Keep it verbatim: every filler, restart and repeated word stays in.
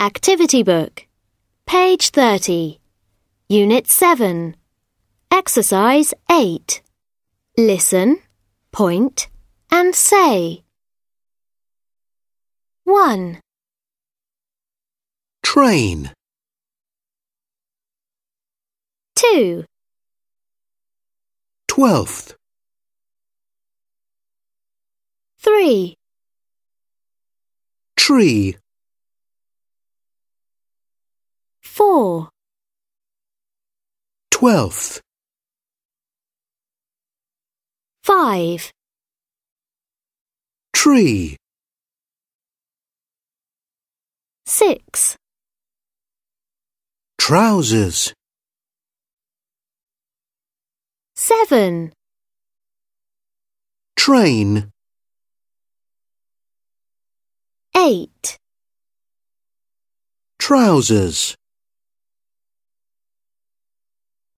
Activity Book, page thirty, Unit seven, Exercise eight. Listen, point, and say. one. Train. two. Twelfth. three. Tree. four. Twelfth. five. Tree. six. Trousers. seven. Train. eight. Trousers.